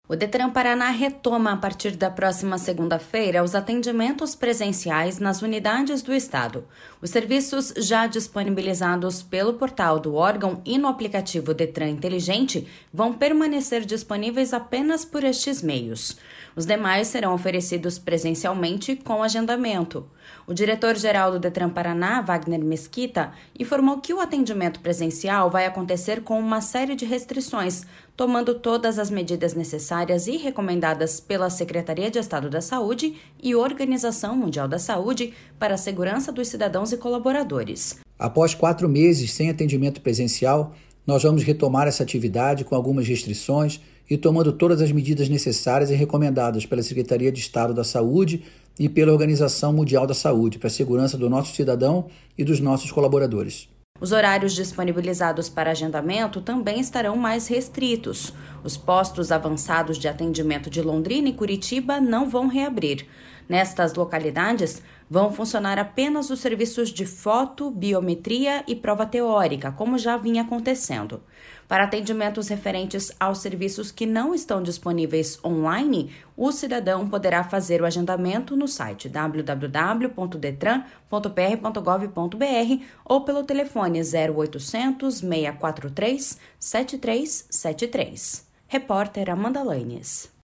O Detran Paraná retoma a partir da próxima segunda-feira os atendimentos presenciais nas unidades do Estado. Os serviços já disponibilizados pelo portal do órgão e no aplicativo Detran Inteligente vão permanecer disponíveis apenas por estes meios. Os demais serão oferecidos presencialmente com agendamento. O diretor-geral do Detran Paraná, Wagner Mesquita, informou que o atendimento presencial vai acontecer com uma série de restrições, tomando todas as medidas necessárias e recomendadas pela Secretaria de Estado da Saúde e Organização Mundial da Saúde para a segurança dos cidadãos e colaboradores. Após 4 meses sem atendimento presencial, nós vamos retomar essa atividade com algumas restrições e tomando todas as medidas necessárias e recomendadas pela Secretaria de Estado da Saúde e pela Organização Mundial da Saúde para a segurança do nosso cidadão e dos nossos colaboradores. Os horários disponibilizados para agendamento também estarão mais restritos. Os postos avançados de atendimento de Londrina e Curitiba não vão reabrir. Nestas localidades, vão funcionar apenas os serviços de foto, biometria e prova teórica, como já vinha acontecendo. Para atendimentos referentes aos serviços que não estão disponíveis online, o cidadão poderá fazer o agendamento no site www.detran.pr.gov.br ou pelo telefone 0800 643 7373. Repórter Amanda Lanes.